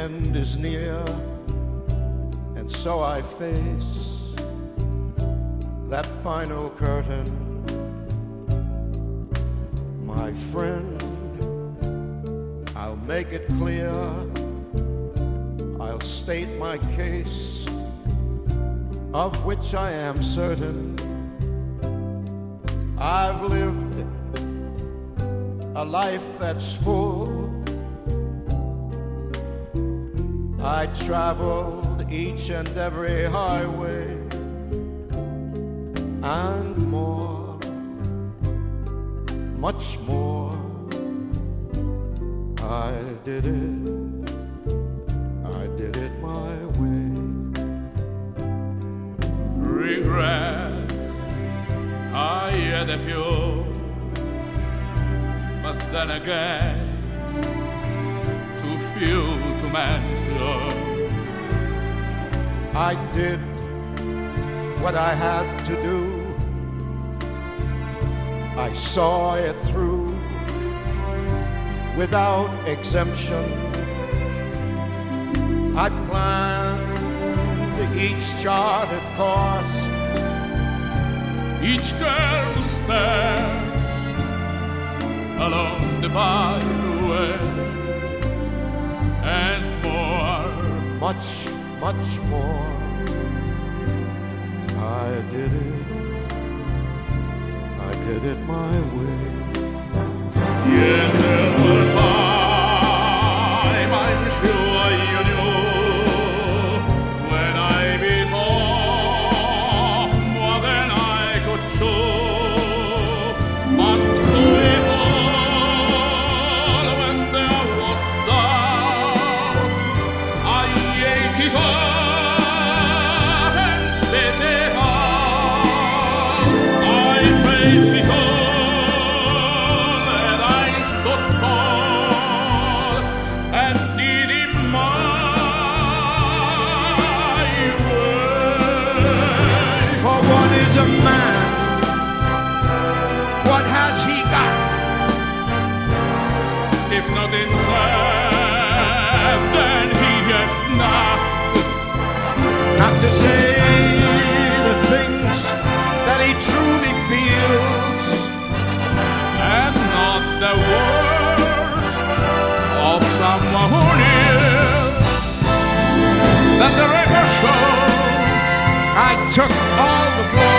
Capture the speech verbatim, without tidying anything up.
end is near, and so I face that final curtain. My friend, I'll make it clear, I'll state my case, of which I am certain. I've lived a life that's full. I traveled each and every highway and more, much more. I did it, I did it my way. Regrets, I had a few, but then again, too few to mention. I did what I had to do. I saw it through without exemption. I planned each charted course, each careful step along the byway, and more, much, much more. I did it, I did it my way. Yes, there were times I'm sure you knew when I bit off more than I could chew. But through it all, when there was doubt, I ate it up and spit it out. I faced it all. A man, what has he got? If not himself, then he has not. Not to say the things that he truly feels, And not the words of someone who lives. Let the record show I took all the glory.